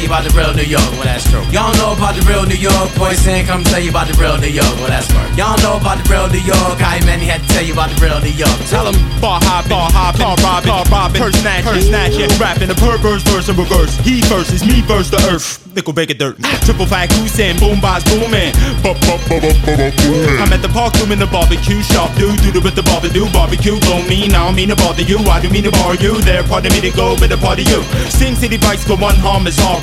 you about the real New York. Well, that's true. Y'all know about the real New York. Poison, come tell you about the real New York. Well, that's right. Y'all know about the real New York. I many had to tell you about the real New York. Tell them. Bar hopping, car robbing, purse snatching, rapping the perverse verse in reverse. He versus me versus the earth. Nickel bacon dirt. Triple fat goose and boom box booming. I'm at the park doing the barbecue shop. Do with the barbecue. Don't mean I don't mean to bother you. I do mean to bar you. There, pardon me to go with a party you. Sing city bikes for one harm is hard.